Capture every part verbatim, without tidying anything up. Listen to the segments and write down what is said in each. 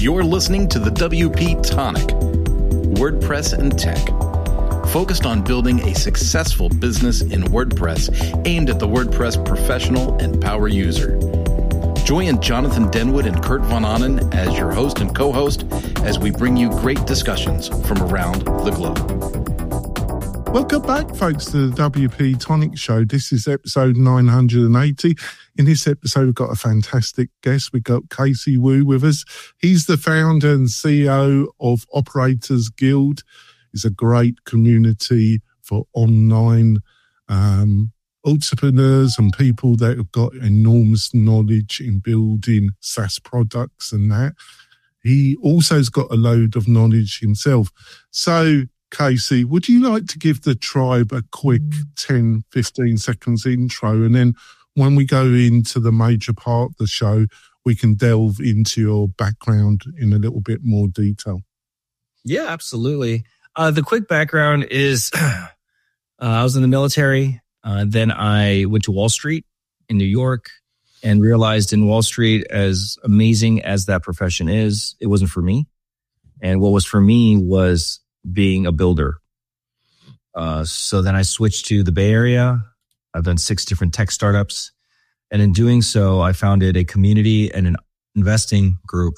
You're listening to the W P Tonic, WordPress and Tech, focused on building a successful business in WordPress aimed at the WordPress professional and power user. Join Jonathan Denwood and Kurt Von Ahnen as your host and co-host as we bring you great discussions from around the globe. Welcome back, folks, to the W P Tonic Show. This is episode nine hundred eighty. In this episode, we've got a fantastic guest. We've got Casey Wu with us. He's the founder and C E O of Operators Guild. It's a great community for online um, entrepreneurs and people that have got enormous knowledge in building SaaS products and that. He also has got a load of knowledge himself. So, Casey, would you like to give the tribe a quick ten, fifteen seconds intro? And then when we go into the major part of the show, we can delve into your background in a little bit more detail. Yeah, absolutely. Uh, the quick background is uh, I was in the military. Uh, then I went to Wall Street in New York and realized in Wall Street, as amazing as that profession is, it wasn't for me. And what was for me was being a builder. Uh, so then I switched to the Bay Area. I've done six different tech startups. And in doing so, I founded a community and an investing group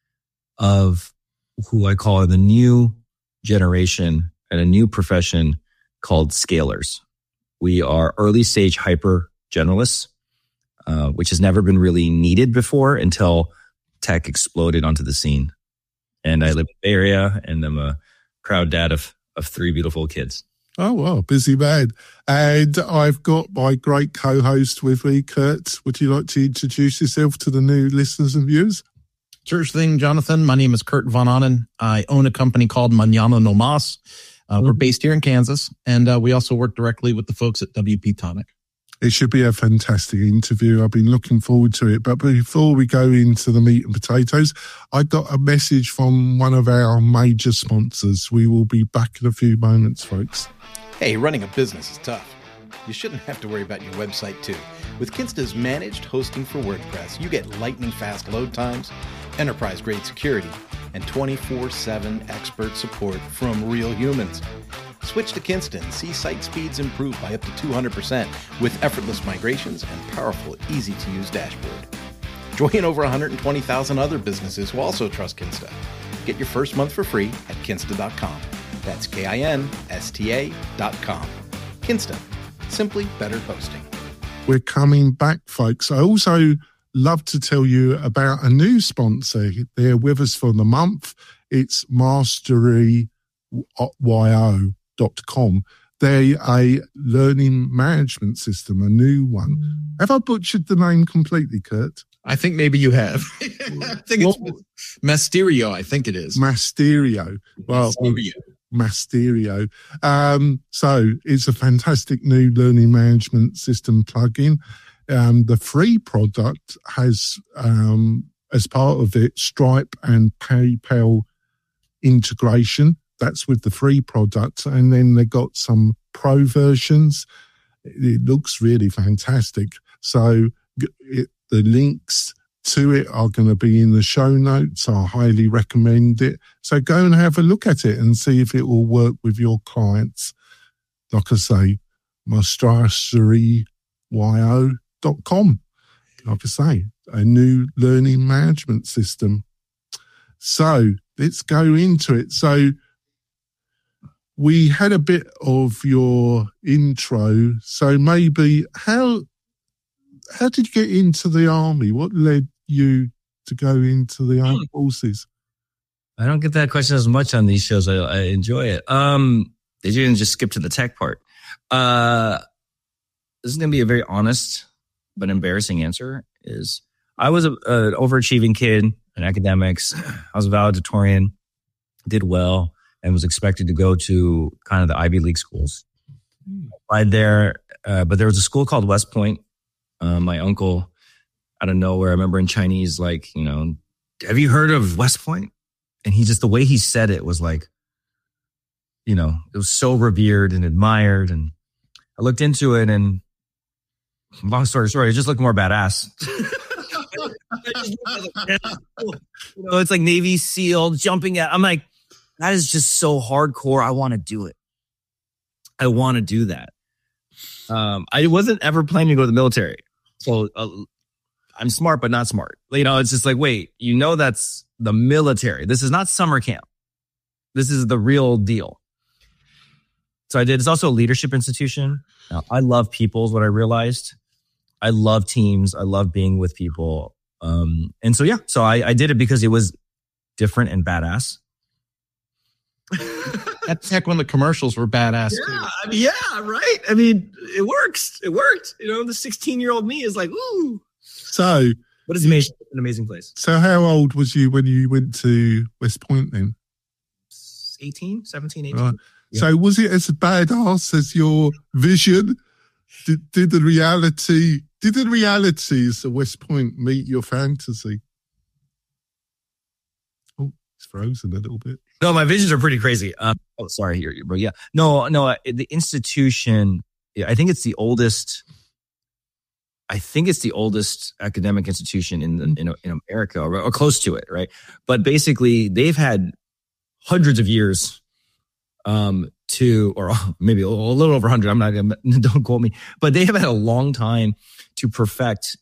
of who I call the new generation and a new profession called scalers. We are early stage hyper generalists, uh, which has never been really needed before until tech exploded onto the scene. And I live in the Bay Area, and I'm a proud dad of, of three beautiful kids. Oh, wow, busy man. And I've got my great co-host with me, Kurt. Would you like to introduce yourself to the new listeners and viewers? Sure thing, Jonathan. My name is Kurt Von Ahnen. I own a company called Mañana No Mas. Uh, mm-hmm. We're based here in Kansas, and uh, we also work directly with the folks at W P Tonic. It should be a fantastic interview. I've been looking forward to it. But before we go into the meat and potatoes, I got a message from one of our major sponsors. We will be back in a few moments, folks. Hey, running a business is tough. You shouldn't have to worry about your website, too. With Kinsta's managed hosting for WordPress, you get lightning-fast load times, enterprise-grade security, and twenty-four seven expert support from real humans. Switch to Kinsta and see site speeds improve by up to two hundred percent with effortless migrations and powerful, easy-to-use dashboard. Join over one hundred twenty thousand other businesses who also trust Kinsta. Get your first month for free at kinsta dot com. That's K I N S T A dot com. Kinsta. Simply better hosting. We're coming back, folks. I also love to tell you about a new sponsor. They're with us for the month. It's mastery yo dot com. They're a learning management system, a new one. Have I butchered the name completely, Kurt? I think maybe you have. I think it's well, Masterio, I think it is. Masterio. Well, Masterio. Masterio. Um, so it's a fantastic new learning management system plugin. Um, the free product has, um, as part of it, Stripe and PayPal integration. That's with the free product. And then they got some pro versions. It looks really fantastic. So it, the links to it are going to be in the show notes. I highly recommend it. So go and have a look at it and see if it will work with your clients. Like I say, mastery yo dot com. Like I say, a new learning management system. So let's go into it. So we had a bit of your intro. So maybe how how did you get into the army? What led you to go into the armed forces? I don't get that question as much on these shows. I, I enjoy it. Um, they didn't just skip to the tech part. Uh, this is going to be a very honest but embarrassing answer. Is I was an overachieving kid in academics. I was a valedictorian, did well, and was expected to go to kind of the Ivy League schools. I applied there, uh, but there was a school called West Point. Uh, my uncle, out of nowhere, I remember in Chinese, like, you know, have you heard of West Point? And he just, the way he said it was like, you know, it was so revered and admired. And I looked into it, and long story short, it just looked more badass. You know, it's like Navy SEAL jumping at. I'm like, that is just so hardcore. I want to do it. I want to do that. Um, I wasn't ever planning to go to the military. So uh, I'm smart, but not smart. You know, it's just like, wait, you know, that's the military. This is not summer camp. This is the real deal. So I did. It's also a leadership institution. Now, I love people is what I realized. I love teams. I love being with people. Um, and so, yeah, so I, I did it because it was different and badass. That's heck when the commercials were badass. Yeah, too. I mean, yeah, right. I mean, it works. It worked. You know, the sixteen-year-old me is like, ooh. So, what is amazing? An amazing place. So, how old was you when you went to West Point then? eighteen, seventeen, eighteen. Right. Yeah. So, was it as badass as your vision? Did, did the reality? Did the realities of West Point meet your fantasy? Oh, it's frozen a little bit. No, my visions are pretty crazy. Um, oh, sorry, here, bro. Yeah, no, no. Uh, the institution, yeah, I think it's the oldest. I think it's the oldest academic institution in the, in, in America, or, or close to it, right? But basically, they've had hundreds of years, um, to, or maybe a little over a hundred. I'm not gonna, don't quote me, but they have had a long time to perfect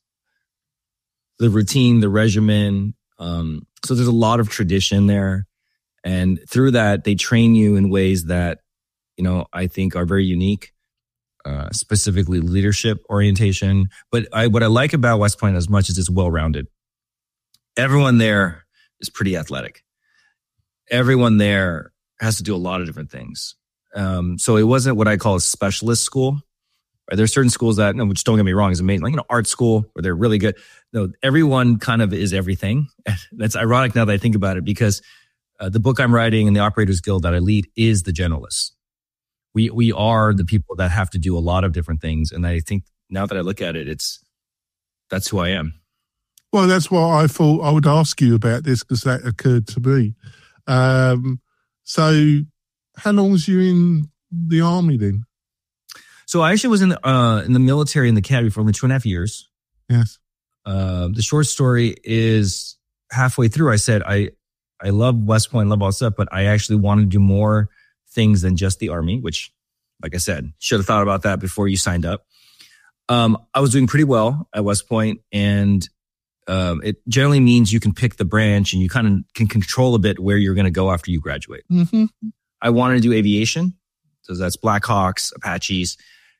the routine, the regimen. Um, so there's a lot of tradition there. And through that, they train you in ways that, you know, I think are very unique, uh, specifically leadership orientation. But I, what I like about West Point as much as it's well-rounded, everyone there is pretty athletic. Everyone there has to do a lot of different things. Um, so it wasn't what I call a specialist school. Right? There's certain schools that, no, which don't get me wrong, is amazing, like, you know, art school where they're really good. No, everyone kind of is everything. That's ironic now that I think about it, because Uh, the book I'm writing and the Operators Guild that I lead is the generalists. We we are the people that have to do a lot of different things. And I think now that I look at it, it's that's who I am. Well, that's why I thought I would ask you about this, because that occurred to me. Um, so how long was you in the army then? So I actually was in the, uh, in the military in the academy for only two and a half years. Yes. Uh, the short story is halfway through, I said, I, I love West Point, love all that stuff, but I actually want to do more things than just the Army, which, like I said, should have thought about that before you signed up. Um, I was doing pretty well at West Point, and um, it generally means you can pick the branch and you kind of can control a bit where you're going to go after you graduate. Mm-hmm. I wanted to do aviation, so that's Blackhawks, Apaches.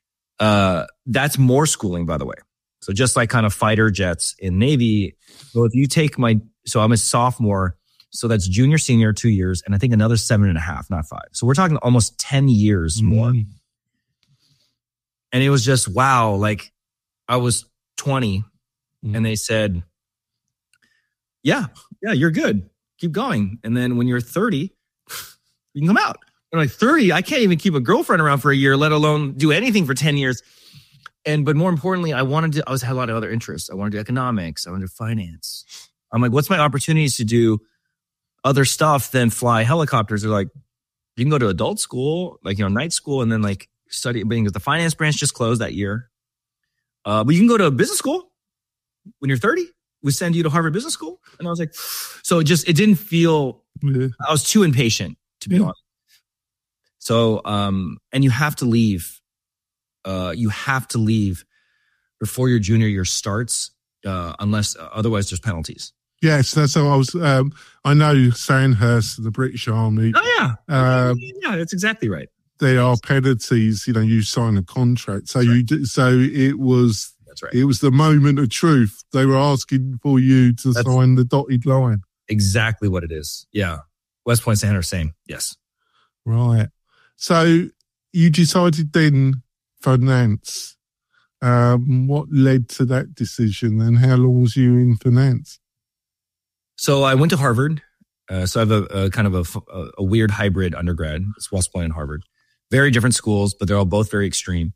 Uh, that's more schooling, by the way. So just like kind of fighter jets in Navy. Well, if you take my, so I'm a sophomore. So that's junior, senior, two years, and I think another seven and a half, not five. So we're talking almost ten years more. Mm. And it was just, wow, like I was twenty mm. and they said, yeah, yeah, you're good. Keep going. And then when you're thirty, you can come out. And like thirty, I can't even keep a girlfriend around for a year, let alone do anything for ten years. And, but more importantly, I wanted to, I was had a lot of other interests. I wanted to do economics. I wanted to do finance. I'm like, what's my opportunities to do other stuff than fly helicopters? They're like, you can go to adult school, like, you know, night school, and then like study, because the finance branch just closed that year. Uh, but you can go to a business school when you're thirty. We send you to Harvard Business School. And I was like, so it just, it didn't feel, yeah. I was too impatient, to be yeah. honest. So, um, and you have to leave, uh, you have to leave before your junior year starts, uh, unless uh, otherwise there's penalties. Yes, that's how I was. Um, I know Sandhurst, the British Army. Oh yeah, um, yeah, that's exactly right. There are penalties. You know, you sign a contract, so that's you. Right. Did, so it was. That's right. It was the moment of truth. They were asking for you to that's sign the dotted line. Exactly what it is. Yeah, West Point, Sandhurst, same. Yes. Right. So you decided then for Nance. Um, what led to that decision, and how long was you in finance? So I went to Harvard. Uh, so I have a, a kind of a, a weird hybrid undergrad. It's West Point and Harvard. Very different schools, but they're all both very extreme.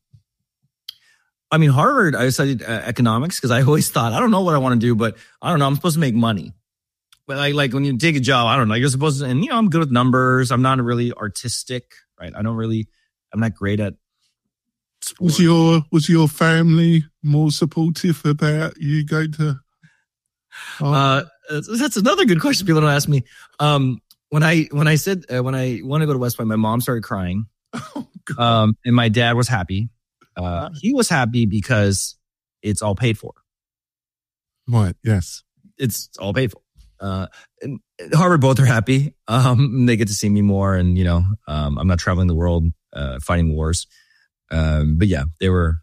I mean, Harvard, I studied uh, economics because I always thought, I don't know what I want to do, but I don't know, I'm supposed to make money. But I, like when you take a job, I don't know, you're supposed to, and you know, I'm good with numbers. I'm not really artistic, right? I don't really, I'm not great at sport. Was your, was your family more supportive about you going to Oh. Uh, that's another good question people don't ask me. Um, when I when I said uh, when I want to go to West Point, my mom started crying, Oh, God. um, and my dad was happy. Uh, he was happy because it's all paid for. Right. Yes. It's all paid for. Uh, and Harvard both are happy. Um, they get to see me more, and you know, um, I'm not traveling the world uh, fighting wars. Um, but yeah, they were.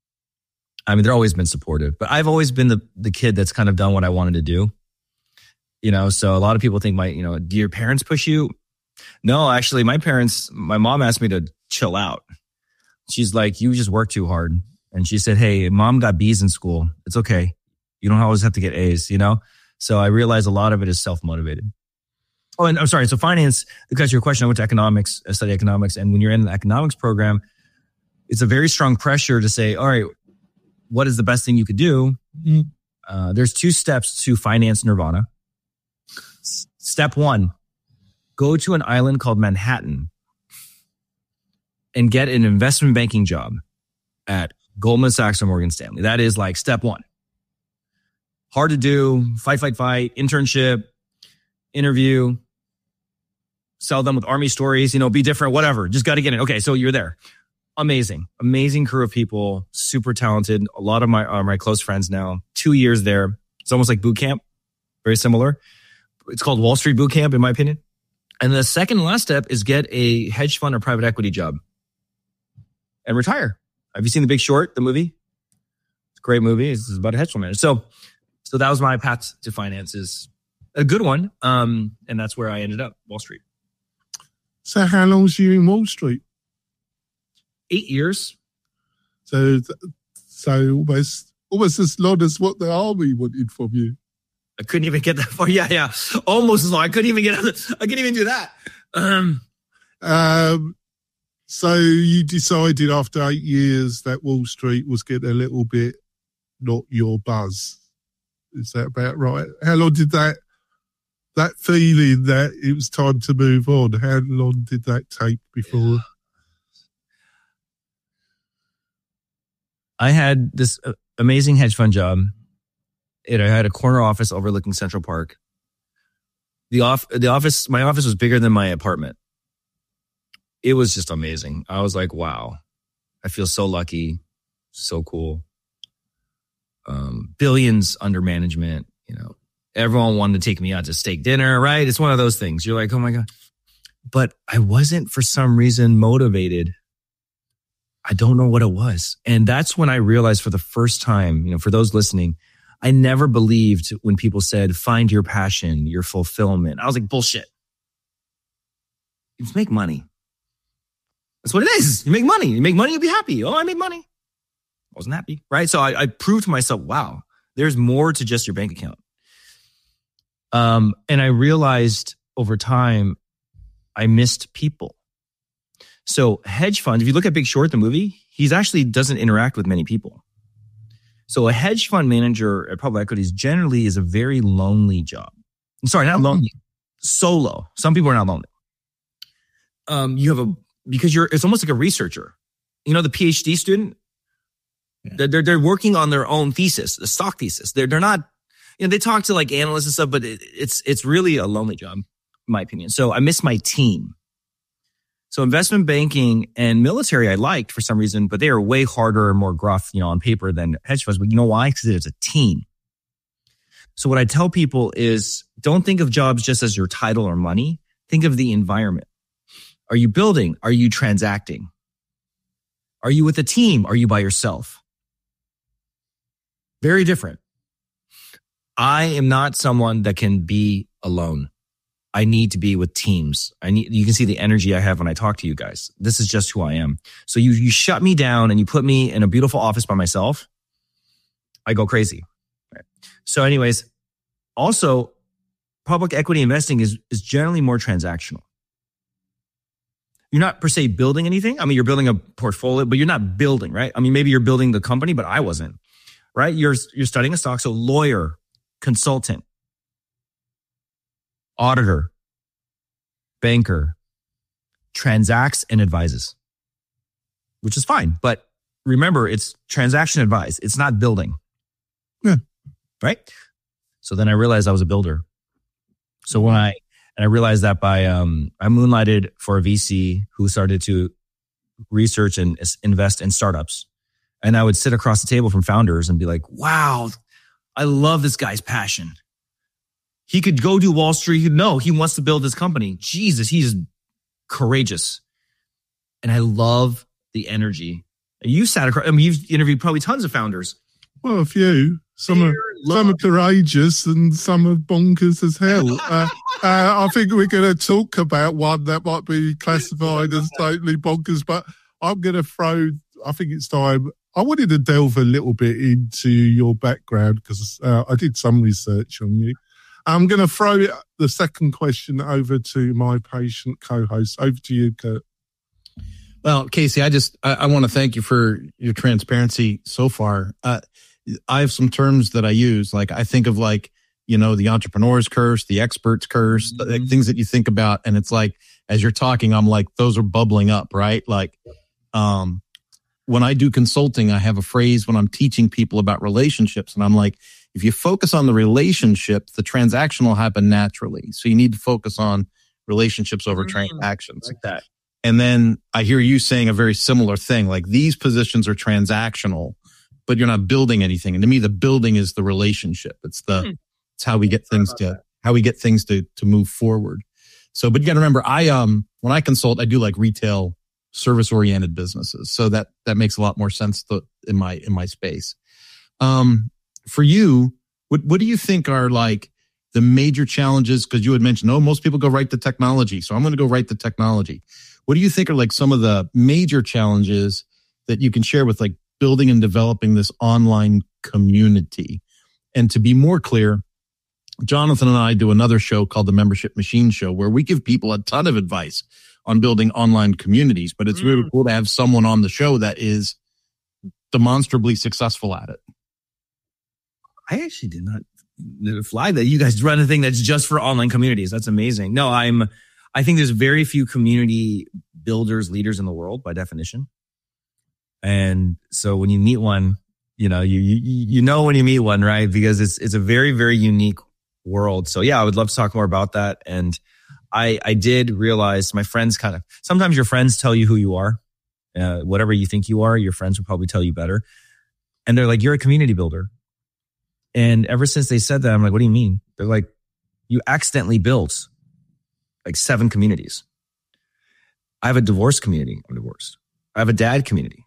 I mean, they're always been supportive, but I've always been the the kid that's kind of done what I wanted to do. You know, so a lot of people think my, you know, do your parents push you? No, actually, my parents, my mom asked me to chill out. She's like, you just work too hard. And she said, hey, mom got B's in school. It's okay. You don't always have to get A's, you know? So I realized a lot of it is self-motivated. Oh, and I'm sorry. So finance, to answer your question, I went to economics, I studied economics. And when you're in the economics program, it's a very strong pressure to say, all right, what is the best thing you could do? Mm-hmm. Uh, there's two steps to finance nirvana. S- step one, go to an island called Manhattan and get an investment banking job at Goldman Sachs or Morgan Stanley. That is like step one. Hard to do, fight, fight, fight, internship, interview, sell them with army stories, you know, be different, whatever. Just got to get in. Okay, so you're there. Amazing, amazing crew of people, super talented. A lot of my are my close friends now. Two years there. It's almost like boot camp, very similar. It's called Wall Street boot camp, in my opinion. And the second and last step is get a hedge fund or private equity job and retire. Have you seen The Big Short, the movie? It's a great movie. It's about a hedge fund manager. So, so that was my path to finances. A good one. Um, and that's where I ended up, Wall Street. So how long was you in Wall Street? Eight years. So, so almost, almost as long as what the army wanted from you. I couldn't even get that far. Yeah, yeah. Almost as long. I couldn't even get, I couldn't even do that. Um, um, so you decided after eight years that Wall Street was getting a little bit not your buzz. Is that about right? How long did that, that feeling that it was time to move on, how long did that take before? Yeah. I had this amazing hedge fund job. It, I had a corner office overlooking Central Park. The off, the office, my office was bigger than my apartment. It was just amazing. I was like, wow, I feel so lucky. So cool. Um, billions under management, you know, everyone wanted to take me out to steak dinner, right? It's one of those things. You're like, oh my God. But I wasn't for some reason motivated. I don't know what it was. And that's when I realized for the first time, you know, for those listening, I never believed when people said, find your passion, your fulfillment. I was like, bullshit. You just make money. That's what it is. You make money. You make money, you'll be happy. Oh, I made money. I wasn't happy, right? So I, I proved to myself, wow, there's more to just your bank account. Um, and I realized over time, I missed people. So hedge funds, if you look at Big Short, the movie, he actually doesn't interact with many people. So a hedge fund manager at public equities generally is a very lonely job. I'm sorry, not lonely, solo. Some people are not lonely. Um, you have a, because you're, it's almost like a researcher. You know, the PhD student, yeah. they're, they're working on their own thesis, the stock thesis. They're, they're not, you know, they talk to like analysts and stuff, but it, it's, it's really a lonely job, in my opinion. So I miss my team. So investment banking and military I liked for some reason, but they are way harder and more gruff, you know, on paper than hedge funds. But you know why? Because it's a team. So what I tell people is don't think of jobs just as your title or money. Think of the environment. Are you building? Are you transacting? Are you with a team? Are you by yourself? Very different. I am not someone that can be alone. I need to be with teams. I need, you can see the energy I have when I talk to you guys. This is just who I am. So you, you shut me down and you put me in a beautiful office by myself. I go crazy. Right. So anyways, also public equity investing is, is generally more transactional. You're not per se building anything. I mean, you're building a portfolio, but you're not building, right? I mean, maybe you're building the company, but I wasn't, right? You're, you're studying a stock. So lawyer, consultant, auditor, banker, transacts and advises, which is fine. But remember, it's transaction advice. It's not building. Yeah. Right? So then I realized I was a builder. So when I, and I realized that by, um, I moonlighted for a V C who started to research and invest in startups. And I would sit across the table from founders and be like, wow, I love this guy's passion. He could go do Wall Street. He'd know he wants to build this company. Jesus, he's courageous. And I love the energy. You sat across, I mean, you've interviewed probably tons of founders. Well, a few. Some are, some are courageous and some are bonkers as hell. uh, uh, I think we're going to talk about one that might be classified as totally bonkers, but I'm going to throw, I think it's time. I wanted to delve a little bit into your background because uh, I did some research on you. I'm going to throw the second question over to my patient co-host. Over to you, Kurt. Well, Casey, I just, I, I want to thank you for your transparency so far. Uh, I have some terms that I use. Like I think of like, you know, the entrepreneur's curse, the expert's curse, mm-hmm. the, things that you think about. And it's like, as you're talking, I'm like, those are bubbling up, right? Like, um, when I do consulting, I have a phrase when I'm teaching people about relationships. And I'm like, if you focus on the relationship, the transaction will happen naturally. So you need to focus on relationships over mm-hmm. transactions. Like that. And then I hear you saying a very similar thing, like these positions are transactional, but you're not building anything. And to me, the building is the relationship. It's the, mm-hmm. it's how we get things to, that. how we get things to, to move forward. So, but you got to remember, I, um, when I consult, I do like retail service oriented businesses. So that, that makes a lot more sense to, in my, in my space. Um, for you, what, what do you think are like the major challenges? Cause you had mentioned, oh, most people go right to technology. So I'm going to go right to technology. What do you think are like some of the major challenges that you can share with like building and developing this online community? And to be more clear, Jonathan and I do another show called the Membership Machine Show, where we give people a ton of advice on building online communities, but it's mm. really cool to have someone on the show that is demonstrably successful at it. I actually did not fly that you guys run a thing that's just for online communities. That's amazing. No, I'm, I think there's very few community builders, leaders in the world by definition. And so when you meet one, you know, you, you, you know, when you meet one, right? Because it's, it's a very, very unique world. So yeah, I would love to talk more about that. And I, I did realize my friends kind of, sometimes your friends tell you who you are, uh, whatever you think you are, your friends will probably tell you better. And they're like, you're a community builder. And ever since they said that, I'm like, what do you mean? They're like, you accidentally built like seven communities. I have a divorce community. I'm divorced. I have a dad community.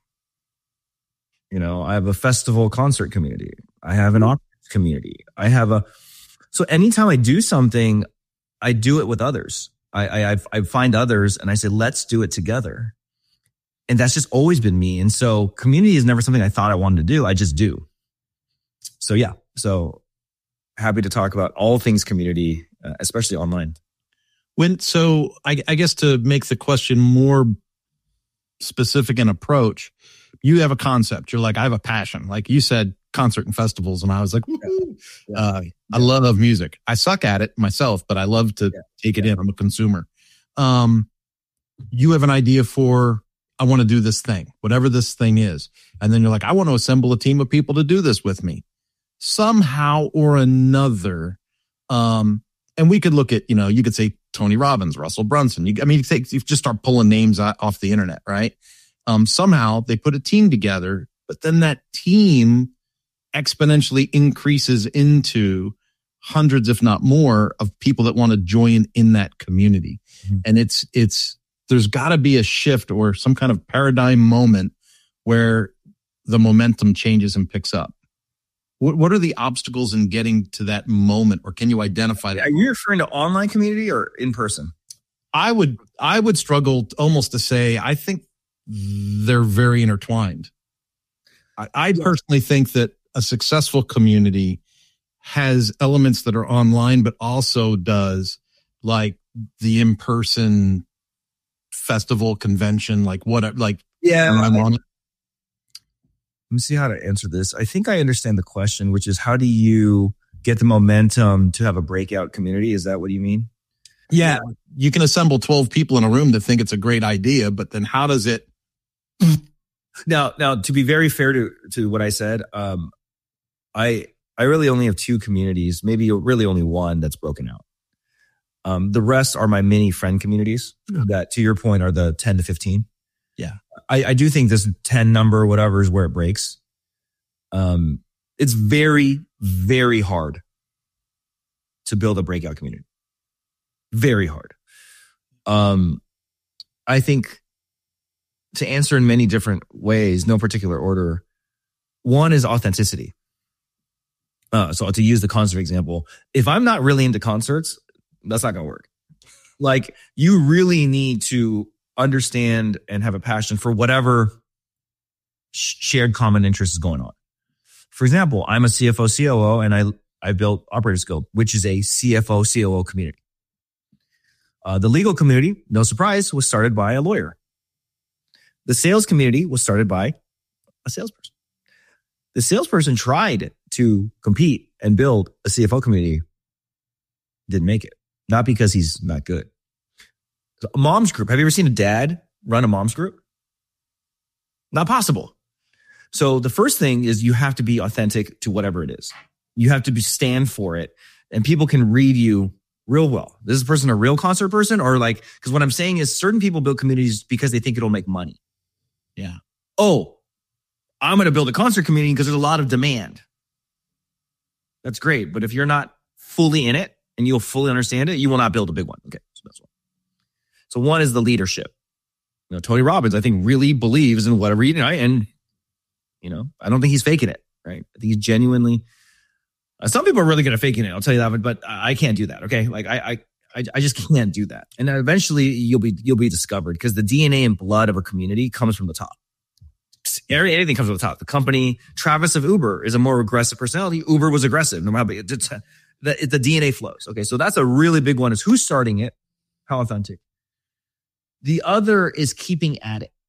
You know, I have a festival concert community. I have an opera community. I have a, so anytime I do something, I do it with others. I, I, I find others and I say, let's do it together. And that's just always been me. And so community is never something I thought I wanted to do. I just do. So yeah. So happy to talk about all things community, uh, especially online. When, so I, I guess to make the question more specific in approach, you have a concept. You're like, I have a passion. Like you said, concert and festivals. And I was like, woo-hoo. Yeah. Uh, yeah. I love music. I suck at it myself, but I love to yeah. take it yeah. in. I'm a consumer. Um, you have an idea for, I want to do this thing, whatever this thing is. And then you're like, I want to assemble a team of people to do this with me somehow or another. Um, and we could look at, you know, you could say Tony Robbins, Russell Brunson. You, I mean, you, take, you just start pulling names off the internet, right? Um, somehow they put a team together, but then that team exponentially increases into hundreds, if not more, of people that want to join in that community. Mm-hmm. And it's, it's, there's got to be a shift or some kind of paradigm moment where the momentum changes and picks up. What, what are the obstacles in getting to that moment, or can you identify that? Are you referring to online community or in person? I would, I would struggle almost to say, I think they're very intertwined. I, I personally think that a successful community has elements that are online, but also does like the in-person festival convention, like what, like, yeah, I'm on it. Let me see how to answer this. I think I understand the question, which is how do you get the momentum to have a breakout community? Is that what you mean? Yeah. You can assemble twelve people in a room that think it's a great idea, but then how does it? Now, now to be very fair to, to what I said, um, I, I really only have two communities, maybe really only one that's broken out. Um, the rest are my mini friend communities yeah. that, to your point, are the ten to fifteen. Yeah. I, I do think this ten number, whatever, is where it breaks. Um, it's very, very hard to build a breakout community. Very hard. Um, I think to answer in many different ways, no particular order. One is authenticity. Uh, so to use the concert example, if I'm not really into concerts, that's not going to work. Like, you really need to understand and have a passion for whatever shared common interest is going on. For example, I'm a C F O, C O O, and I, I built Operators Guild, which is a C F O, C O O community. Uh, the legal community, no surprise, was started by a lawyer. The sales community was started by a salesperson. The salesperson tried to compete and build a C F O community, didn't make it. Not because he's not good. So a mom's group. Have you ever seen a dad run a mom's group? Not possible. So the first thing is you have to be authentic to whatever it is. You have to be, stand for it, and people can read you real well. Is this person a real concert person? Or like, because what I'm saying is certain people build communities because they think it'll make money. Yeah. Oh, I'm going to build a concert community because there's a lot of demand. That's great. But if you're not fully in it and you'll fully understand it, you will not build a big one. Okay. So that's one. So one is the leadership. You know, Tony Robbins, I think, really believes in whatever you know, and you know, I don't think he's faking it, right? I think he's genuinely. Uh, some people are really good at faking it. I'll tell you that, but, but I can't do that. Okay, like I, I, I just can't do that. And eventually, you'll be you'll be discovered because the D N A and blood of a community comes from the top. Anything comes from the top. The company, Travis of Uber, is a more aggressive personality. Uber was aggressive. No matter it's, the the D N A flows. Okay, so that's a really big one. Is who's starting it? How authentic. The other is keeping at it.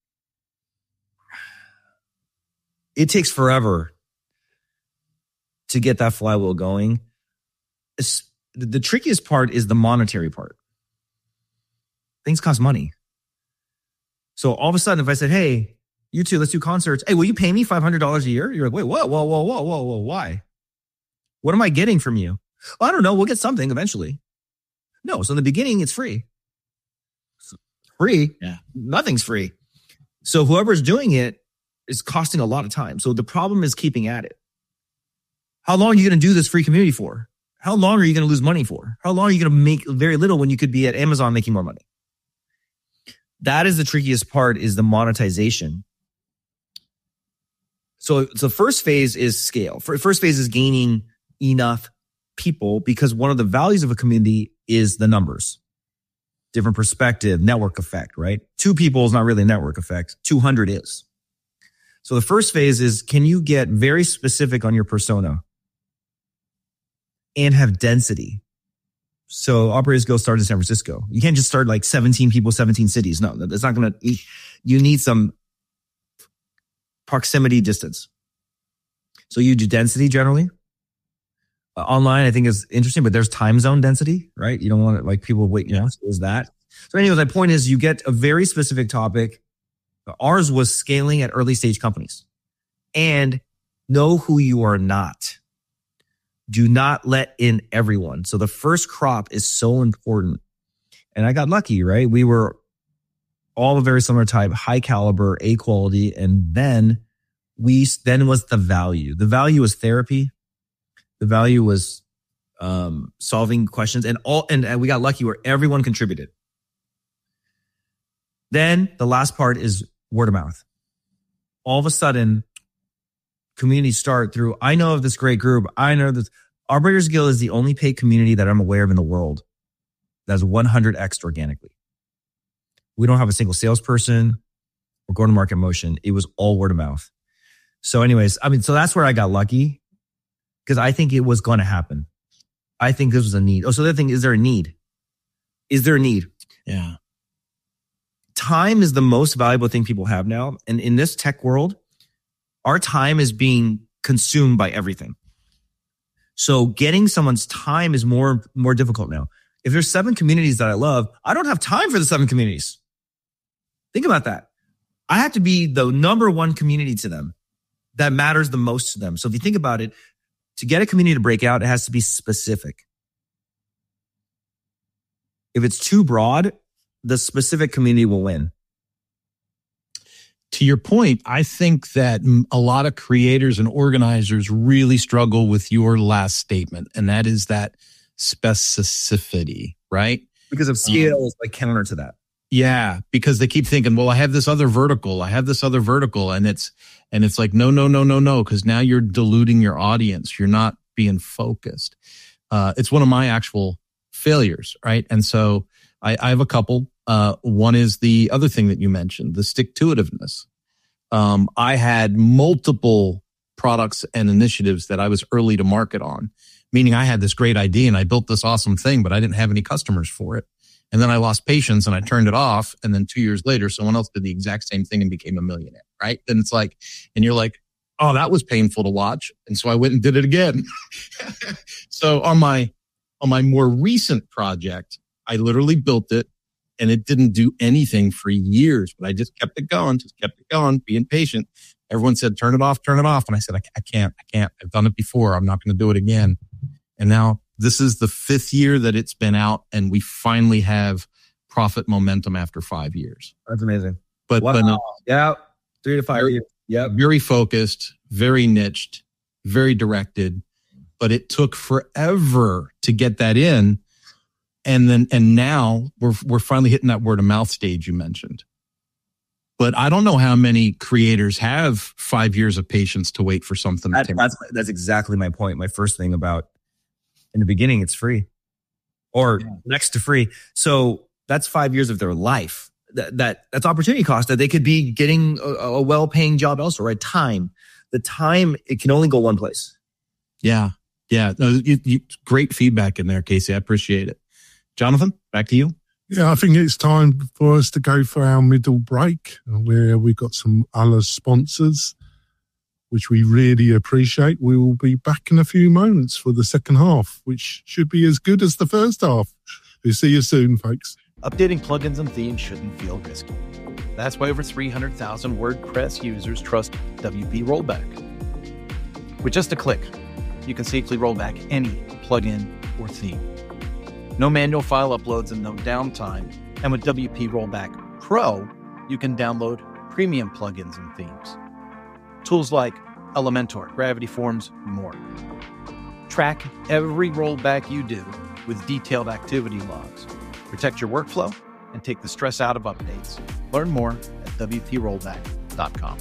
It takes forever to get that flywheel going. It's, the trickiest part is the monetary part. Things cost money. So all of a sudden, if I said, hey, you two, let's do concerts. Hey, will you pay me five hundred dollars a year? You're like, wait, whoa, whoa, whoa, whoa, whoa, whoa, why? What am I getting from you? Well, I don't know. We'll get something eventually. No, so in the beginning, it's free. Free? Yeah. Nothing's free. So whoever's doing it is costing a lot of time. So the problem is keeping at it. How long are you going to do this free community for? How long are you going to lose money for? How long are you going to make very little when you could be at Amazon making more money? That is the trickiest part, is the monetization. So, so the first phase is scale. First phase is gaining enough people, because one of the values of a community is the numbers. Different perspective, network effect, right? Two people is not really a network effect. two hundred is. So the first phase is, can you get very specific on your persona and have density? So Operators Guild started in San Francisco. You can't just start like seventeen people, seventeen cities. No, that's not going to, you need some proximity distance. So you do density generally. Uh, online, I think, is interesting, but there's time zone density, right? You don't want to, like, people wait, you know, so there's that. So anyways, my point is, you get a very specific topic. Ours was scaling at early stage companies, and know who you are not. Do not let in everyone. So the first crop is so important. And I got lucky, right? We were all a very similar type, high caliber, A quality. And then we, then was the value. The value was therapy. The value was um, solving questions, and all, and, and we got lucky where everyone contributed. Then the last part is word of mouth. All of a sudden, communities start through, I know of this great group. I know that Operators Guild is the only paid community that I'm aware of in the world that's one hundred x organically. We don't have a single salesperson or go-to-market motion. It was all word of mouth. So anyways, I mean, so that's where I got lucky, because I think it was going to happen. I think this was a need. Oh, so the other thing, is there a need? Is there a need? Yeah. Time is the most valuable thing people have now. And in this tech world, our time is being consumed by everything. So getting someone's time is more, more difficult now. If there's seven communities that I love, I don't have time for the seven communities. Think about that. I have to be the number one community to them that matters the most to them. So if you think about it, to get a community to break out, it has to be specific. If it's too broad, the specific community will win. To your point, I think that a lot of creators and organizers really struggle with your last statement, and that is that specificity, right? Because of scale is like counter to that. Yeah, because they keep thinking, well, I have this other vertical, I have this other vertical, and it's and it's like, no, no, no, no, no, because now you're diluting your audience. You're not being focused. Uh, it's one of my actual failures, right? And so I, I have a couple. Uh, one is the other thing that you mentioned, the stick-to-itiveness. Um, I had multiple products and initiatives that I was early to market on, meaning I had this great idea and I built this awesome thing, but I didn't have any customers for it. And then I lost patience and I turned it off. And then two years later, someone else did the exact same thing and became a millionaire, right? Then it's like, and you're like, oh, that was painful to watch. And so I went and did it again. So on my, on my more recent project, I literally built it. And it didn't do anything for years, but I just kept it going, just kept it going, being patient. Everyone said, turn it off, turn it off. And I said, I, I can't, I can't. I've done it before. I'm not going to do it again. And now this is the fifth year that it's been out and we finally have profit momentum after five years. That's amazing. But, wow. but no, yeah, three to five very, years. Yeah. Very focused, very niched, very directed, but it took forever to get that in. And then, and now we're, we're finally hitting that word of mouth stage you mentioned. But I don't know how many creators have five years of patience to wait for something. That, to that's, that's exactly my point. My first thing about in the beginning, it's free or yeah. next to free. So that's five years of their life. That, that that's opportunity cost that they could be getting a, a well-paying job elsewhere, right? Time, the time, it can only go one place. Yeah. Yeah. No, you, you, great feedback in there, Casey. I appreciate it. Jonathan, back to you. Yeah, I think it's time for us to go for our middle break where we've got some other sponsors, which we really appreciate. We will be back in a few moments for the second half, which should be as good as the first half. We'll see you soon, folks. Updating plugins and themes shouldn't feel risky. That's why over three hundred thousand WordPress users trust W P Rollback. With just a click, you can safely roll back any plugin or theme. No manual file uploads and no downtime. And with W P Rollback Pro, you can download premium plugins and themes. Tools like Elementor, Gravity Forms, more. Track every rollback you do with detailed activity logs. Protect your workflow and take the stress out of updates. Learn more at W P rollback dot com.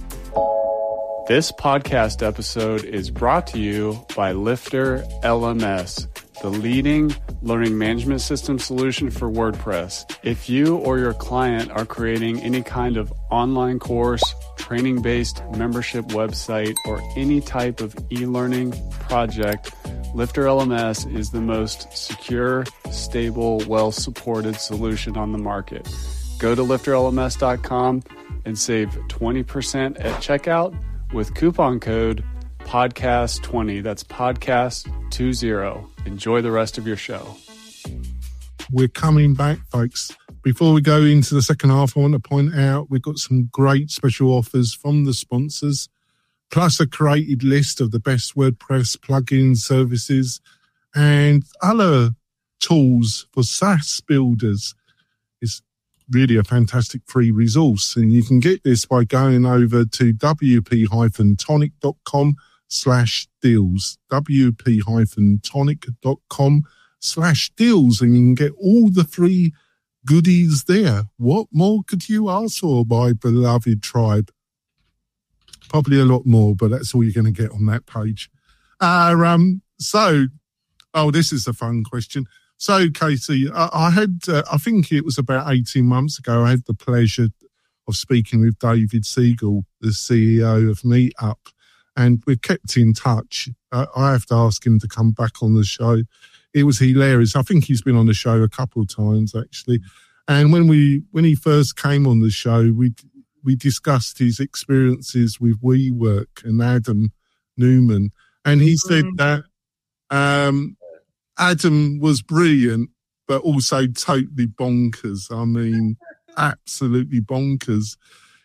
This podcast episode is brought to you by Lifter L M S, the leading learning management system solution for WordPress. If you or your client are creating any kind of online course, training-based membership website, or any type of e-learning project, Lifter L M S is the most secure, stable, well-supported solution on the market. Go to lifter L M S dot com and save twenty percent at checkout with coupon code podcast twenty. That's podcast twenty. Enjoy the rest of your show. We're coming back, folks. Before we go into the second half, I want to point out we've got some great special offers from the sponsors, plus a curated list of the best WordPress plugin services and other tools for SaaS builders. It's really a fantastic free resource, and you can get this by going over to w p tonic dot com slash deals, w p tonic dot com slash deals, and you can get all the free goodies there. What more could you ask for, my beloved tribe? Probably a lot more, but that's all you're going to get on that page. Uh, um, so, oh, this is a fun question. So, Casey, I, I had, uh, I think it was about eighteen months ago, I had the pleasure of speaking with David Siegel, the C E O of Meetup, and we've kept in touch. Uh, I have to ask him to come back on the show. It was hilarious. I think he's been on the show a couple of times, actually. And when we when he first came on the show, we we discussed his experiences with WeWork and Adam Newman. And he said that um, Adam was brilliant, but also totally bonkers. I mean, absolutely bonkers.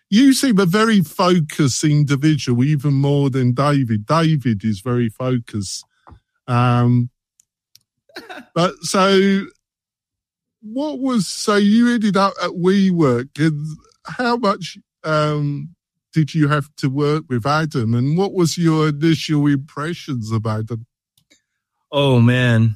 You seem a very focused individual, even more than David. David is very focused. Um, but so, what was so you ended up at WeWork, and how much um, did you have to work with Adam, and what was your initial impressions about him? Oh man.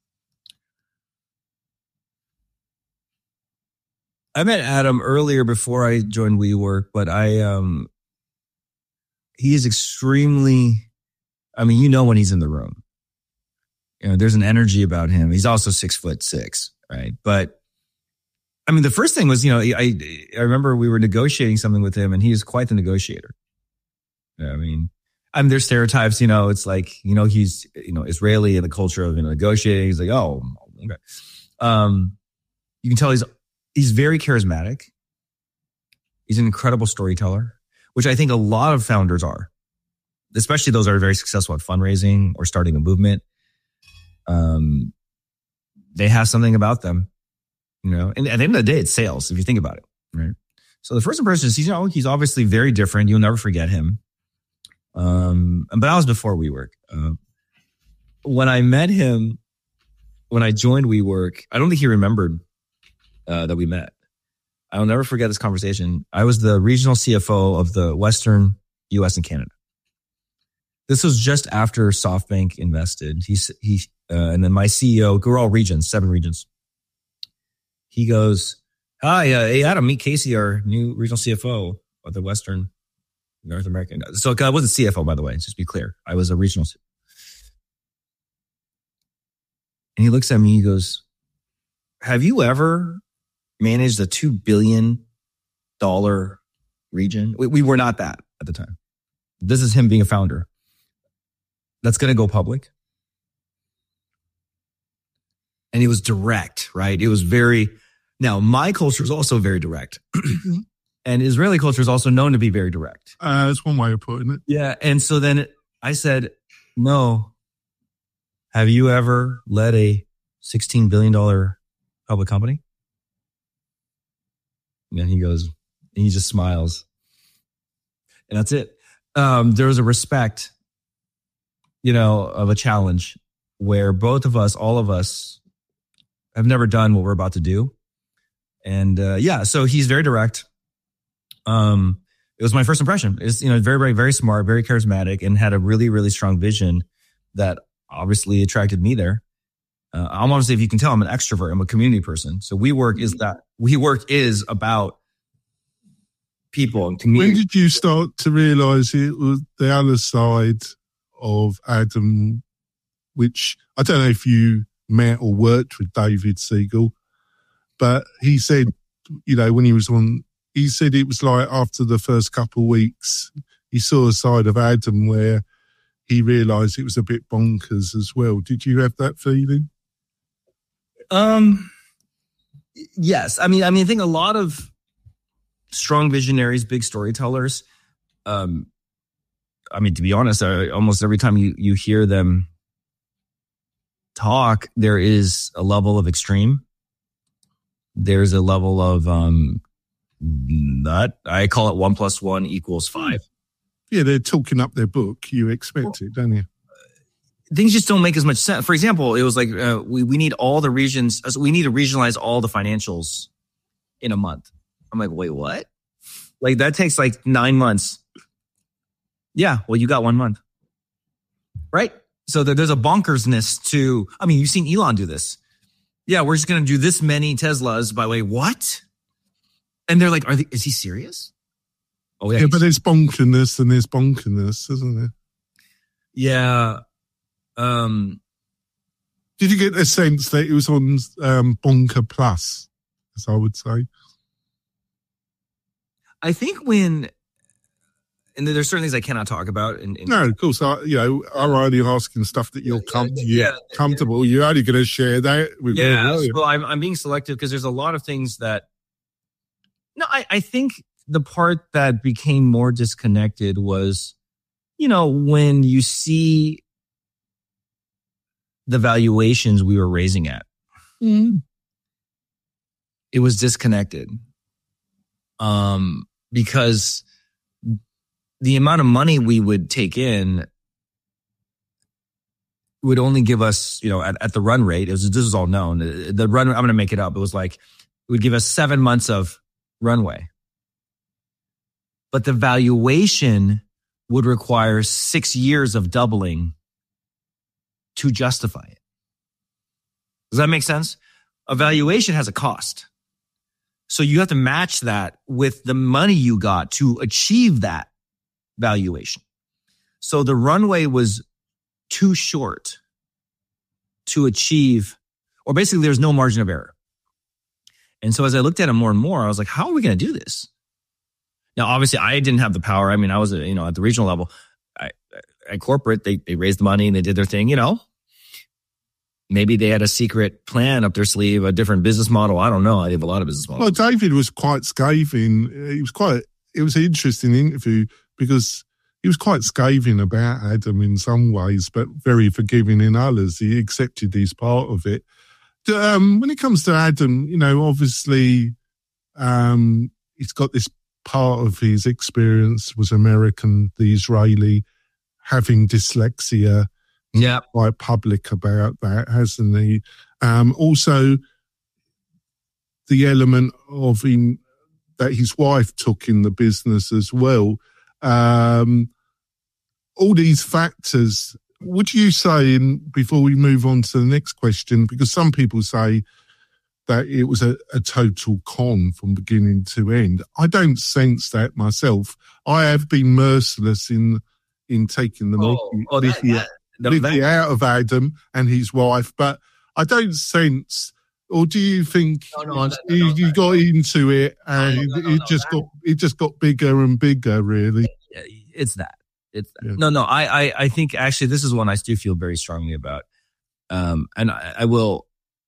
I met Adam earlier before I joined WeWork, but I, um, he is extremely, I mean, you know, when he's in the room, you know, there's an energy about him. He's also six foot six, right? But I mean, the first thing was, you know, I, I remember we were negotiating something with him and he is quite the negotiator. You know, I mean, I mean, there's stereotypes, you know, it's like, you know, he's, you know, Israeli in the culture of, you know, negotiating. He's like, oh, okay. Um, you can tell he's, He's very charismatic. He's an incredible storyteller, which I think a lot of founders are, especially those that are very successful at fundraising or starting a movement. Um, they have something about them, you know, and at the end of the day, it's sales, if you think about it, right? So the first impression is, he's, you know, he's obviously very different. You'll never forget him. Um, but that was before WeWork. Uh, when I met him, when I joined WeWork, I don't think he remembered Uh, that we met. I'll never forget this conversation. I was the regional C F O of the Western U S and Canada. This was just after SoftBank invested. He, he, uh, and then my C E O, we're all regions, seven regions. He goes, hi, uh, hey, Adam, meet Casey, our new regional C F O of the Western North American. So I wasn't C F O, by the way, just to be clear. I was a regional C F O. And he looks at me, he goes, have you ever managed a two billion dollars region? We, we were not that at the time. This is him being a founder. That's going to go public. And it was direct, right? It was very, now my culture is also very direct. And Israeli culture is also known to be very direct. Uh, that's one way of putting it. Yeah. And so then I said, no, have you ever led a sixteen billion dollars public company? And he goes, and he just smiles. And that's it. Um, there was a respect, you know, of a challenge where both of us, all of us, have never done what we're about to do. And uh, yeah, so he's very direct. Um, it was my first impression. It's, you know, very, very, very smart, very charismatic, and had a really, really strong vision that obviously attracted me there. Uh, I'm honestly, if you can tell, I'm an extrovert. I'm a community person. So WeWork is that. WeWork is about people and community. When did you start to realize it was the other side of Adam, which I don't know if you met or worked with David Siegel, but he said, you know, when he was on, he said it was like after the first couple of weeks, he saw a side of Adam where he realized it was a bit bonkers as well. Did you have that feeling? Um, yes. I mean, I mean, I think a lot of strong visionaries, big storytellers, um, I mean, to be honest, I, almost every time you, you hear them talk, there is a level of extreme. There's a level of, um, that I call it one plus one equals five. Yeah. They're talking up their book. You expect well, it, don't you? Things just don't make as much sense. For example, it was like, uh, we, we need all the regions. We need to regionalize all the financials in a month. I'm like, wait, what? Like that takes like nine months. Yeah. Well, you got one month. Right. So there, there's a bonkersness to, I mean, you've seen Elon do this. Yeah. We're just going to do this many Teslas by way. What? And they're like, are they, is he serious? Oh yeah. Yeah, but there's bonkerness and there's bonkerness, isn't there? Yeah. Um, Did you get a sense that it was on um, Bonker Plus, as I would say? I think when, and there's certain things I cannot talk about. In, in no, of course, I, you know, I'm only asking stuff that you're com- yeah, yeah, comfortable. Yeah. You're only going to share that with me. Yeah, well, I'm, I'm being selective because there's a lot of things that, no, I, I think the part that became more disconnected was, you know, when you see the valuations we were raising at. Mm. It was disconnected. Um, because the amount of money we would take in would only give us, you know, at, at the run rate, it was, this is all known. The run, I'm going to make it up. It was like, it would give us seven months of runway. But the valuation would require six years of doubling to justify it. Does that make sense? A valuation has a cost. So you have to match that with the money you got to achieve that valuation. So the runway was too short to achieve, or basically there's no margin of error. And so as I looked at it more and more, I was like, how are we going to do this? Now, obviously I didn't have the power. I mean, I was, you know, at the regional level. I, at corporate, they, they raised the money and they did their thing, you know. Maybe they had a secret plan up their sleeve, a different business model. I don't know. They have a lot of business models. Well, David was quite scathing. It was quite, it was an interesting interview because he was quite scathing about Adam in some ways, but very forgiving in others. He accepted he's part of it. Um, when it comes to Adam, you know, obviously um, he's got this part of his experience was American, the Israeli, having dyslexia. Yeah, quite public about that, hasn't he? Um, also, the element of him that his wife took in the business as well. Um, all these factors. Would you say, in, before we move on to the next question, because some people say that it was a, a total con from beginning to end. I don't sense that myself. I have been merciless in in taking the oh, oh, that, that, Living that, out of Adam and his wife, but I don't sense, or do you think no, no, no, you, no, you no, got into it and no, no, no, it no, just that, got it just got bigger and bigger, really? It's that. It's that. Yeah. No, no. I, I, I think actually this is one I do feel very strongly about, um, and I, I will.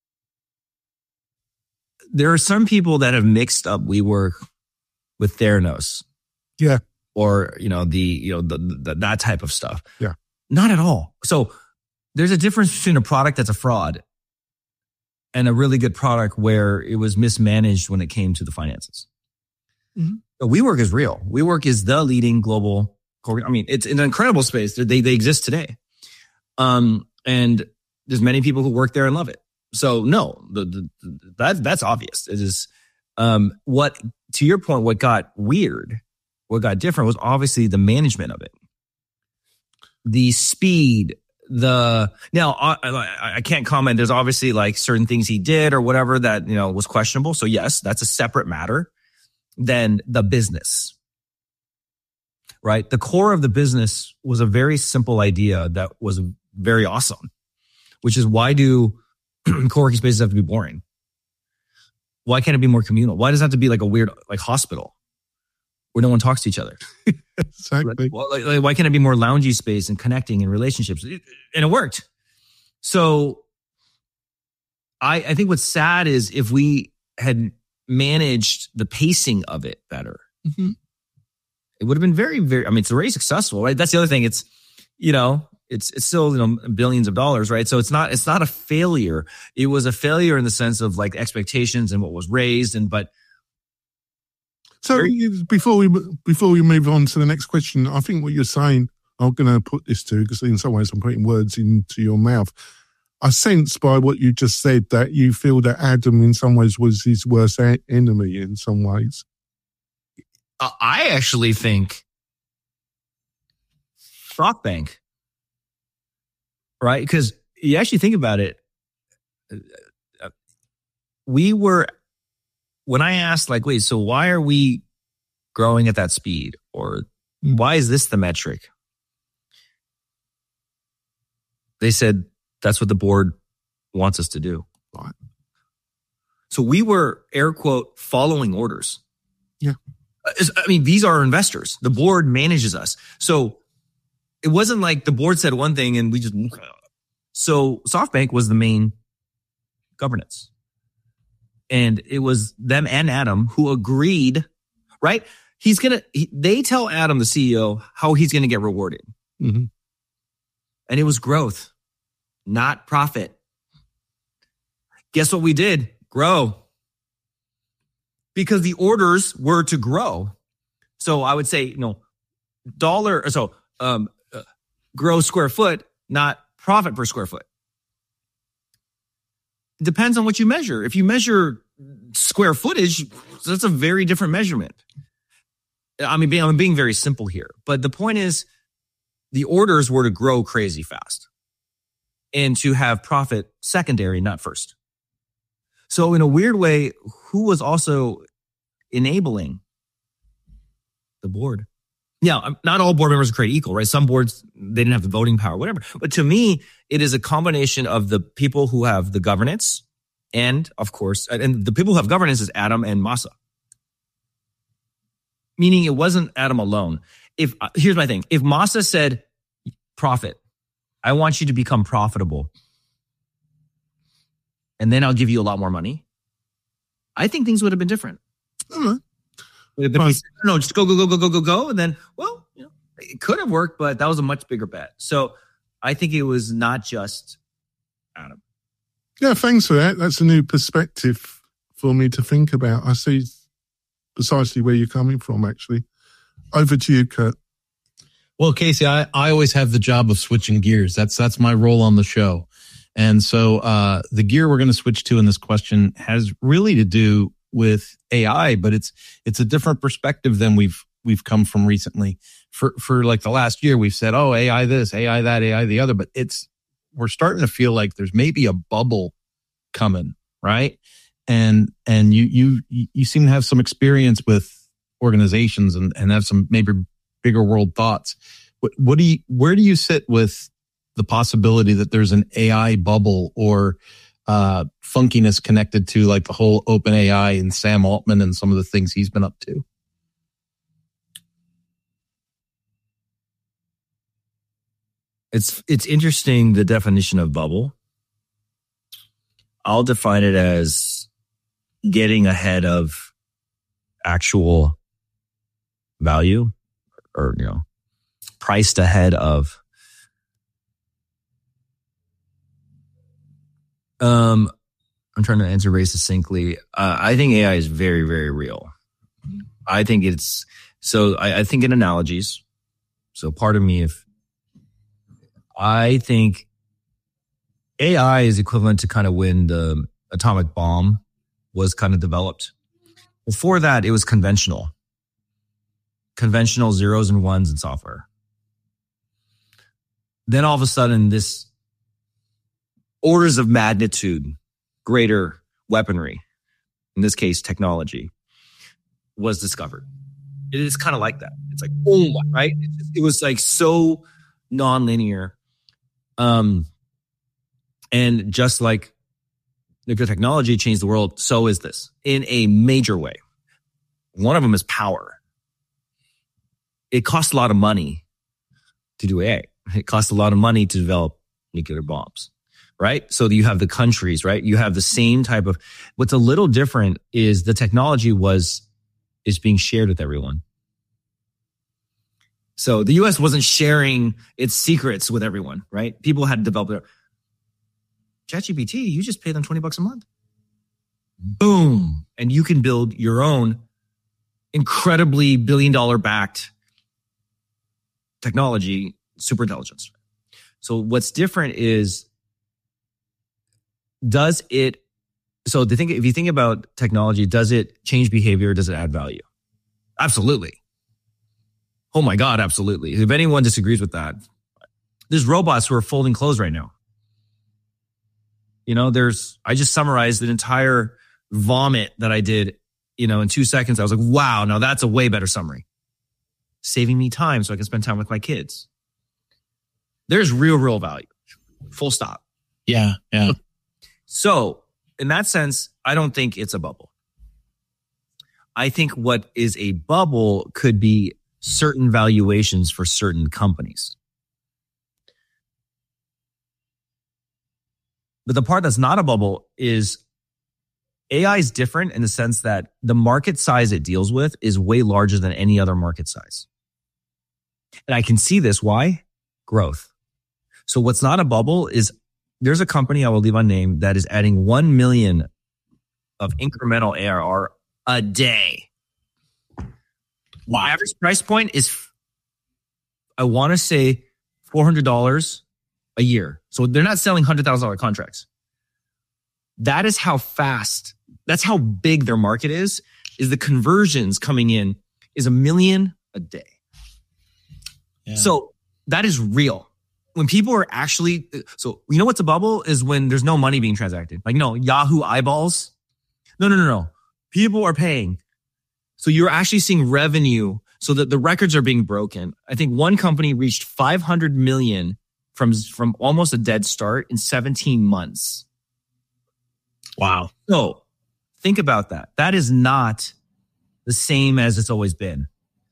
There are some people that have mixed up WeWork with Theranos, yeah, or you know the you know the, the that type of stuff, yeah. Not at all. So there's a difference between a product that's a fraud and a really good product where it was mismanaged when it came to the finances. Mm-hmm. So WeWork is real. WeWork is the leading global. I mean, it's an incredible space. They they exist today, um, and there's many people who work there and love it. So no, the, the, the that that's obvious. It is um, what to your point. What got weird, what got different was obviously the management of it. The speed, the now I, I can't comment. There's obviously like certain things he did or whatever that, you know, was questionable. So yes, that's a separate matter than the business, right? The core of the business was a very simple idea that was very awesome, which is why do co-working spaces have to be boring? Why can't it be more communal? Why does it have to be like a weird like hospital where no one talks to each other? Exactly. Well, like, like, why can't it be more loungy space and connecting and relationships? And it worked. So I, I think what's sad is if we had managed the pacing of it better, mm-hmm. it would have been very, very, I mean, it's very successful, right? That's the other thing. It's, you know, it's, it's still, you know, billions of dollars, right? So it's not, it's not a failure. It was a failure in the sense of like expectations and what was raised and, but, So before we before we move on to the next question, I think what you're saying, I'm going to put this to, because in some ways I'm putting words into your mouth. I sense by what you just said that you feel that Adam in some ways was his worst enemy in some ways. I actually think SoftBank, right? Because you actually think about it, we were... When I asked, like, wait, so why are we growing at that speed? Or why is this the metric? They said, that's what the board wants us to do. Right. So we were, air quote, following orders. Yeah. I mean, these are our investors. The board manages us. So it wasn't like the board said one thing and we just... So SoftBank was the main governance. And it was them and Adam who agreed, right? He's going to, he, they tell Adam, the C E O, how he's going to get rewarded. Mm-hmm. And it was growth, not profit. Guess what we did? Grow. Because the orders were to grow. So I would say, you know, dollar, so um, uh, gross square foot, not profit per square foot. It depends on what you measure. If you measure square footage, that's a very different measurement. I mean, I'm being very simple here, but the point is the orders were to grow crazy fast and to have profit secondary, not first. So in a weird way, who was also enabling? The board. Yeah, not all board members are created equal, right? Some boards, they didn't have the voting power, whatever. But to me, it is a combination of the people who have the governance and, of course, and the people who have governance is Adam and Masa. Meaning it wasn't Adam alone. If here's my thing. If Masa said, profit, I want you to become profitable, and then I'll give you a lot more money, I think things would have been different. Mm-hmm. Right. No, just go, go, go, go, go, go, go. And then, well, you know, it could have worked, but that was a much bigger bet. So I think it was not just Adam. Yeah, thanks for that. That's a new perspective for me to think about. I see precisely where you're coming from, actually. Over to you, Kurt. Well, Casey, I, I always have the job of switching gears. That's that's my role on the show. And so uh, the gear we're going to switch to in this question has really to do with A I, but it's it's a different perspective than we've we've come from recently. For for like the last year, we've said, oh, A I this, A I that, A I the other, but it's we're starting to feel like there's maybe a bubble coming, right? And and you you you seem to have some experience with organizations and, and have some maybe bigger world thoughts. What what do you where do you sit with the possibility that there's an A I bubble or uh, funkiness connected to like the whole OpenAI and Sam Altman and some of the things he's been up to? It's it's interesting, the definition of bubble. I'll define it as getting ahead of actual value, or, you know, priced ahead of. Um, I'm trying to answer very succinctly. Uh, I think A I is very, very real. I think it's, so I, I think in analogies. So pardon me if I think A I is equivalent to kind of when the atomic bomb was kind of developed. Before that, it was conventional. Conventional zeros and ones in software. Then all of a sudden, this orders of magnitude greater weaponry, in this case, technology, was discovered. It is kind of like that. It's like, oh my, right? It was like so nonlinear. Um, and just like nuclear technology changed the world, so is this in a major way. One of them is power. It costs a lot of money to do A I. It costs a lot of money to develop nuclear bombs, right? So you have the countries, right? You have the same type of, what's a little different is the technology was, is being shared with everyone. So the U S wasn't sharing its secrets with everyone, right? People had developed their ChatGPT, you just pay them twenty bucks a month. Boom. And you can build your own incredibly billion dollar backed technology, super intelligence. So what's different is, does it, so the thing, if you think about technology, does it change behavior? Does it add value? Absolutely. Oh my God, absolutely. If anyone disagrees with that, there's robots who are folding clothes right now. You know, there's, I just summarized an entire vomit that I did, you know, in two seconds. I was like, wow, now that's a way better summary. Saving me time so I can spend time with my kids. There's real, real value. Full stop. Yeah, yeah. So in that sense, I don't think it's a bubble. I think what is a bubble could be certain valuations for certain companies. But the part that's not a bubble is A I is different in the sense that the market size it deals with is way larger than any other market size. And I can see this. Why? Growth. So what's not a bubble is there's a company I will leave unnamed that is adding one million of incremental A R R a day. Wow. Average price point is, I want to say four hundred dollars a year. So they're not selling one hundred thousand dollars contracts. That is how fast, that's how big their market is, is the conversions coming in is a million a day. Yeah. So that is real. When people are actually, so you know what's a bubble is when there's no money being transacted. Like, no, Yahoo eyeballs. No, no, no, no. People are paying. So you're actually seeing revenue so that the records are being broken. I think one company reached five hundred million from, from almost a dead start in seventeen months. Wow. So think about that. That is not the same as it's always been.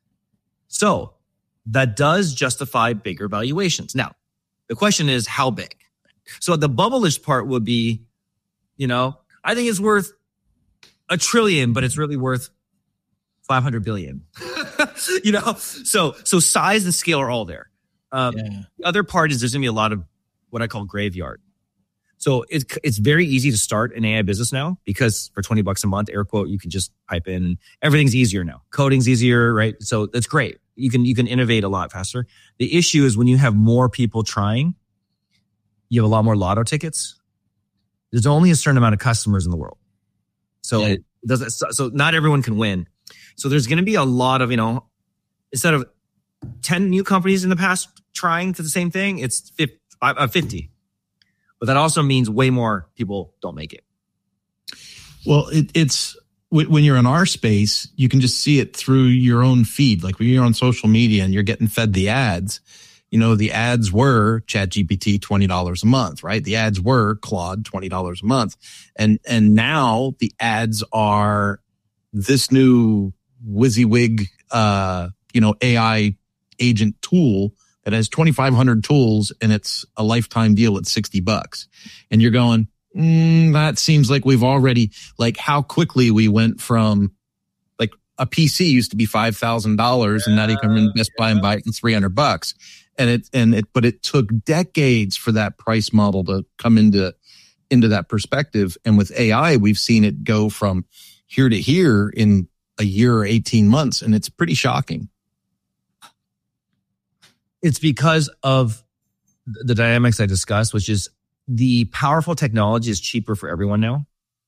So that does justify bigger valuations. Now, the question is how big? So the bubble-ish part would be, you know, I think it's worth a trillion, but it's really worth five hundred billion. You know, so so size and scale are all there. Um, yeah. The other part is there's going to be a lot of what I call graveyard. So it's it's very easy to start an A I business now because for twenty bucks a month, air quote, you can just pipe in and everything's easier now. Coding's easier, right? So that's great. You can you can innovate a lot faster. The issue is when you have more people trying, you have a lot more lotto tickets. There's only a certain amount of customers in the world. So yeah. it doesn't so not everyone can win. So there's going to be a lot of, you know, instead of ten new companies in the past trying for the same thing, it's fifty. But that also means way more people don't make it. Well, it, it's when you're in our space, you can just see it through your own feed. Like when you're on social media and you're getting fed the ads, you know, the ads were ChatGPT twenty dollars a month, right? The ads were Claude twenty dollars a month. And, and now the ads are this new WYSIWYG, uh, you know, A I agent tool that has twenty-five hundred tools and it's a lifetime deal at sixty bucks. And you're going, mm, that seems like we've already, like how quickly we went from like a P C used to be five thousand dollars and now you come in Best Buy and buy it for three hundred bucks. And it, and it, but it took decades for that price model to come into, into that perspective. And with A I, we've seen it go from here to here in a year or eighteen months. And it's pretty shocking. It's because of the dynamics I discussed, which is the powerful technology is cheaper for everyone now.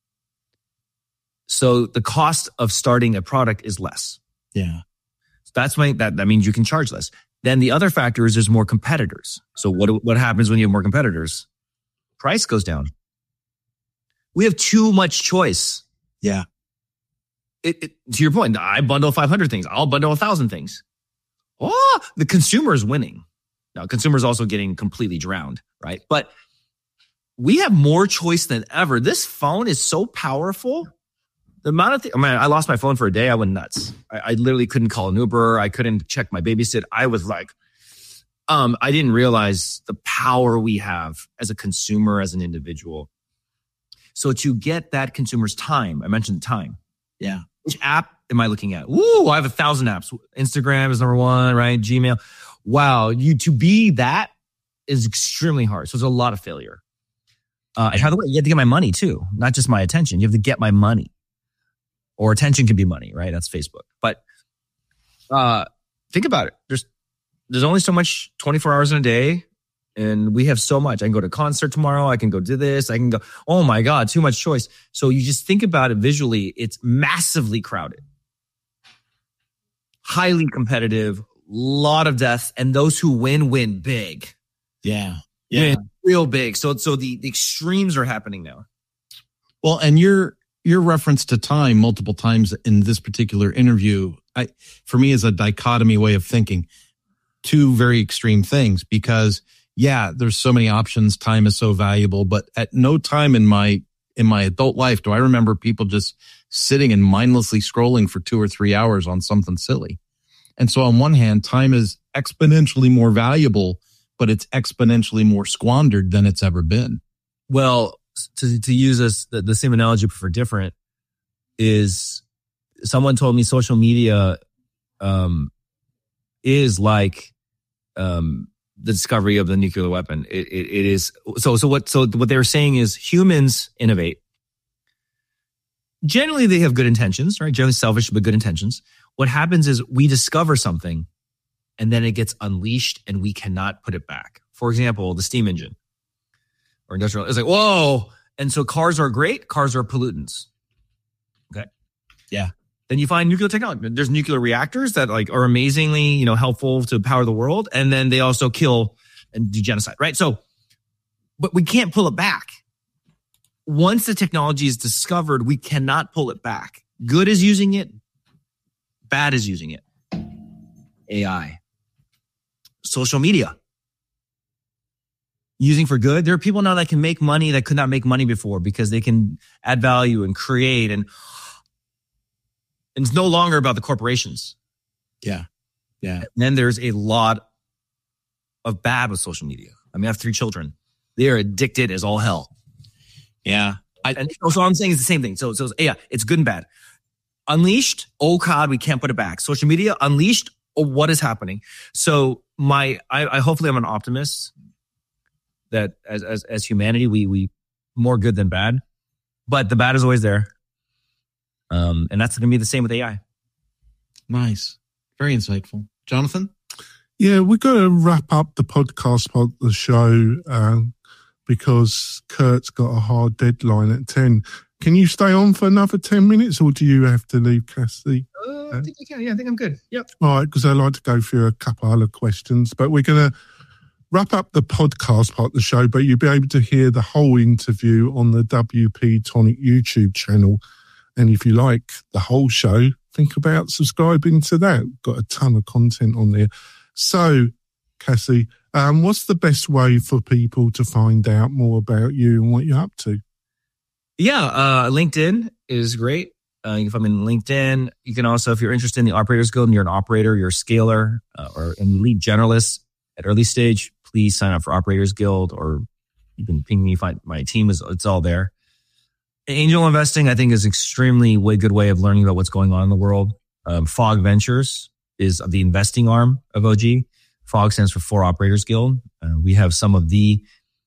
So the cost of starting a product is less. Yeah. So that's why that, that means you can charge less. Then the other factor is there's more competitors. So what, what happens when you have more competitors? Price goes down. We have too much choice. Yeah. It, it, to your point, I bundle five hundred things. I'll bundle one thousand things. Oh, the consumer is winning. Now, consumer is also getting completely drowned, right? But we have more choice than ever. This phone is so powerful. The amount of things, I mean, I lost my phone for a day. I went nuts. I, I literally couldn't call an Uber. I couldn't check my babysit. I was like, um, I didn't realize the power we have as a consumer, as an individual. So to get that consumer's time, I mentioned time. Yeah. Which app am I looking at? Woo, I have a thousand apps. Instagram is number one, right? Gmail. Wow. You to be that is extremely hard. So there's a lot of failure. Uh, and by the way, you have to get my money too, not just my attention. You have to get my money. Or attention can be money, right? That's Facebook. But uh, think about it. There's there's only so much twenty-four hours in a day. And we have so much. I can go to a concert tomorrow. I can go do this. I can go, oh my God, too much choice. So you just think about it visually. It's massively crowded, highly competitive, lot of deaths. And those who win, win big. Yeah. Yeah. Win real big. So, so the, the extremes are happening now. Well, and your, your reference to time multiple times in this particular interview, I, for me is a dichotomy way of thinking. Two very extreme things because yeah, there's so many options. Time is so valuable, but at no time in my, in my adult life do I remember people just sitting and mindlessly scrolling for two or three hours on something silly. And so on one hand, time is exponentially more valuable, but it's exponentially more squandered than it's ever been. Well, to, to use this, the, the same analogy, but for different is someone told me social media, um, is like, um, the discovery of the nuclear weapon. It, it, it is so. So what? So what they were saying is humans innovate. generally they have good intentions, right? Generally selfish, but good intentions. What happens is we discover something and then it gets unleashed and we cannot put it back. For example, the steam engine or industrial. It's like, whoa. And so cars are great. Cars are pollutants. Okay. Yeah. Then you find nuclear technology. There's nuclear reactors that like are amazingly, you know, helpful to power the world. And then they also kill and do genocide, right? So, but we can't pull it back. Once the technology is discovered, we cannot pull it back. Good is using it. Bad is using it. A I. Social media. Using for good. There are people now that can make money that could not make money before because they can add value and create. And, and it's no longer about the corporations. Yeah. Yeah. And then there's a lot of bad with social media. I mean, I have three children. They are addicted as all hell. Yeah. I, and so all I'm saying is the same thing. So, so yeah, it's good and bad. Unleashed, oh God, we can't put it back. Social media, unleashed, oh, what is happening? So my, I, I hopefully I'm an optimist that as, as, as humanity, we, we more good than bad, but the bad is always there. Um, and that's going to be the same with A I. Nice. Very insightful. Jonathan? Yeah, we've got to wrap up the podcast part of the show um, because Kurt's got a hard deadline at ten. Can you stay on for another ten minutes or do you have to leave, Cassie? Uh, I think I can. Yeah, I think I'm good. Yep. All right, because I'd like to go through a couple other questions, but we're going to wrap up the podcast part of the show, but you'll be able to hear the whole interview on the W P Tonic YouTube channel. And if you like the whole show, think about subscribing to that. Got a ton of content on there. So, Cassie, um, what's the best way for people to find out more about you and what you're up to? Yeah, uh, LinkedIn is great. Uh, you can find me in LinkedIn. You can also, if you're interested in the Operators Guild and you're an operator, you're a scaler, uh, or an elite generalist at early stage, please sign up for Operators Guild, or you can ping me. Find my team is it's all there. Angel investing, I think, is extremely way good way of learning about what's going on in the world. Um, Fog Ventures is the investing arm of O G. Fog stands for For Operators Guild. Uh, we have some of the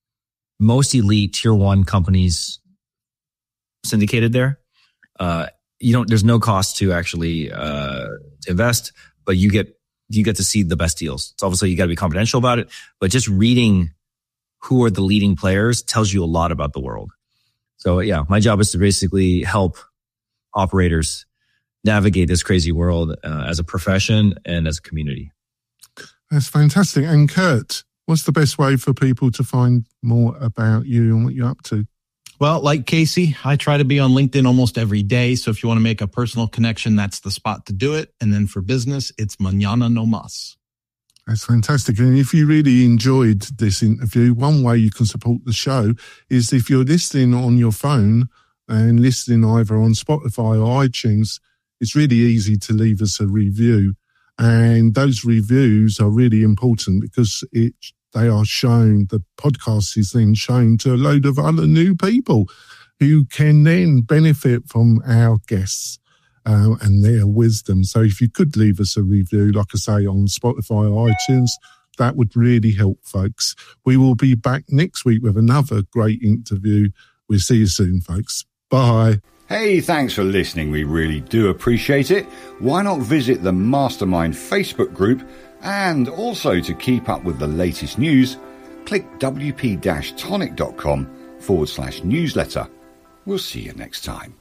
most elite tier one companies syndicated there. Uh, you don't, there's no cost to actually, uh, to invest, but you get, you get to see the best deals. It's obviously you got to be confidential about it, but just reading who are the leading players tells you a lot about the world. So yeah, my job is to basically help operators navigate this crazy world uh, as a profession and as a community. That's fantastic. And Kurt, what's the best way for people to find more about you and what you're up to? Well, like Casey, I try to be on LinkedIn almost every day. So if you want to make a personal connection, that's the spot to do it. And then for business, it's mañana no más. That's fantastic. And if you really enjoyed this interview, one way you can support the show is if you're listening on your phone and listening either on Spotify or iTunes, it's really easy to leave us a review. And those reviews are really important because it they are shown, the podcast is then shown to a load of other new people who can then benefit from our guests uh, and their wisdom. So if you could leave us a review, like I say, on Spotify or iTunes, that would really help, folks. We will be back next week with another great interview. We'll see you soon, folks. Bye. Hey, thanks for listening. We really do appreciate it. Why not visit the Mastermind Facebook group? And also to keep up with the latest news, click wp-tonic.com forward slash newsletter. We'll see you next time.